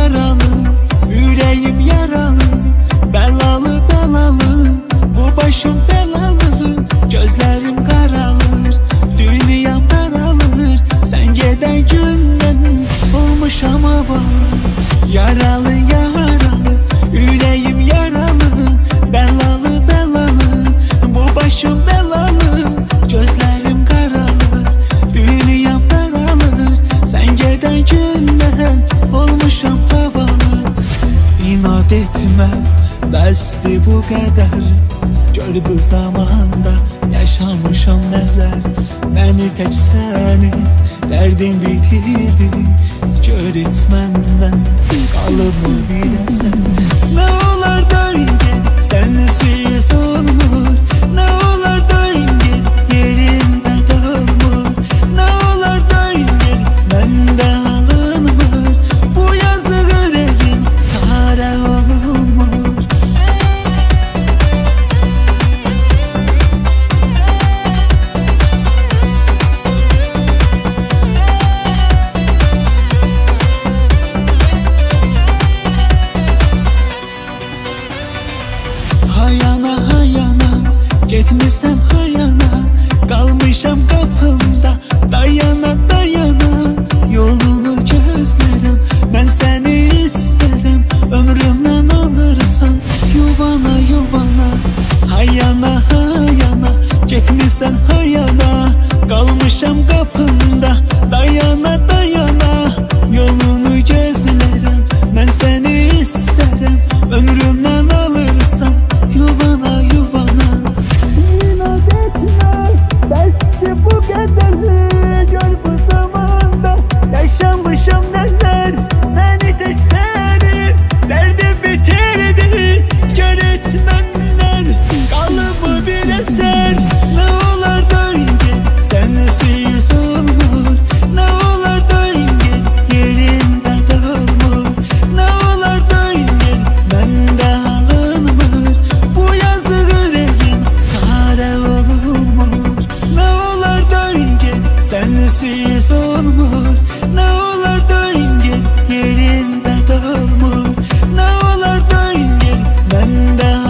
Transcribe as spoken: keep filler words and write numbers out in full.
yaralı, yüreğim yaralı. Belalı belalı, bu başım belalı. Gözlerim karalır, dünyam daralır. Sen geden günden olmuşam havalı. Yaralı yaralı, yüreğim yaralı. Belalı belalı, bu başım belalı. Gözlerim karalır, dünyam daralır. Sen geden günden olmuşam havalı. İnat etme, bəsdi bu qədər. Gör bu zamanda yaşamışam nələr. Məni tək sənin dərdin bitirdi. Gör et məndən qalıb mı bir əsər. Nə olar dön gel, sənsiz olmur. Nə olar dön gel, yerində durmur. Nə olar dön gel, məndə alınmır. Bu yazıq ürəyim çarə olunmur. Hayana hayana, getmişsən hayana. Qalmışam qapında, dayana dayana. Yolunu gözlərəm, mən səni istərəm. Ömrümdən alırsan, yuvana yuvana. Hayana hayana, getmişsən hayana. Qalmışam qapında, dayana dayana. Yolunu gözlərəm, mən səni istərəm. Ömrümdən alırsan, yuvana yuvana. İnat etme, bəsdi bu qədər. Gör bu zamanda yaşamışam nələr. Məni də səni dərdim bitirdi. Gör et məndən qalıb mı bir əsər. Nə olar dön gel, sənsiz olmur. Nə olar dön gel, yerində durmur. Nə olar dön gel, məndə alınmır. Bu yazıq ürəyim çarə olunmur. Nə olar dön gel, sənsiz olmur. Nə olar dön gel, yerində durmur. Nə olar dön gel, məndə